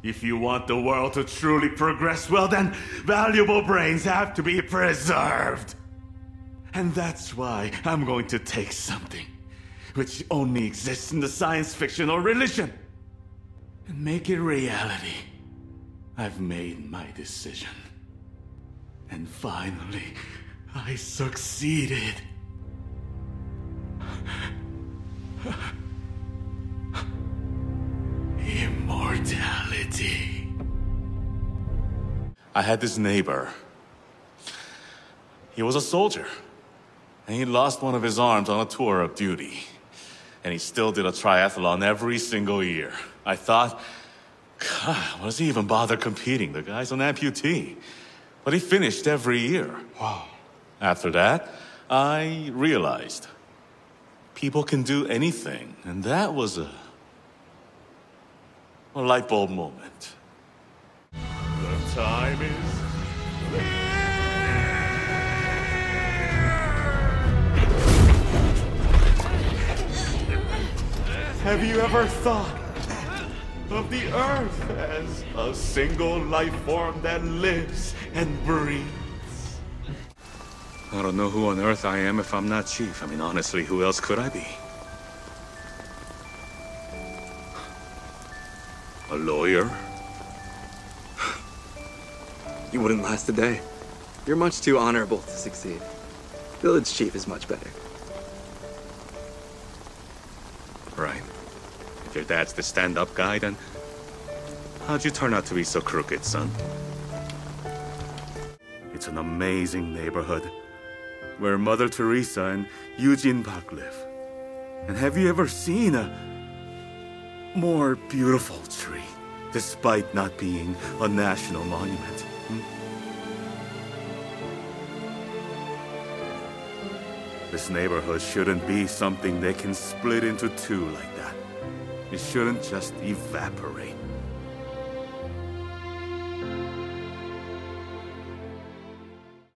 If you want the world to truly progress, well then, valuable brains have to be preserved. And that's why I'm going to take something which only exists in the science fiction or religion and make it reality. I've made my decision. And finally, I succeeded. Immortality. I had this neighbor. He was a soldier. And he lost one of his arms on a tour of duty. And he still did a triathlon every single year. I thought, God, why does he even bother competing? The guy's an amputee. But he finished every year. Wow. After that, I realized people can do anything. And that was a light bulb moment. The time is... Have you ever thought of the Earth as a single life form that lives and breathes? I don't know who on earth I am if I'm not Chief. I mean, honestly, who else could I be? A lawyer? You wouldn't last a day. You're much too honorable to succeed. Village Chief is much better. Right. If your dad's the stand-up guy, then how'd you turn out to be so crooked, son? It's an amazing neighborhood where Mother Teresa and Eugene Park live. And have you ever seen a more beautiful tree, despite not being a national monument? This neighborhood shouldn't be something they can split into two like that. It shouldn't just evaporate.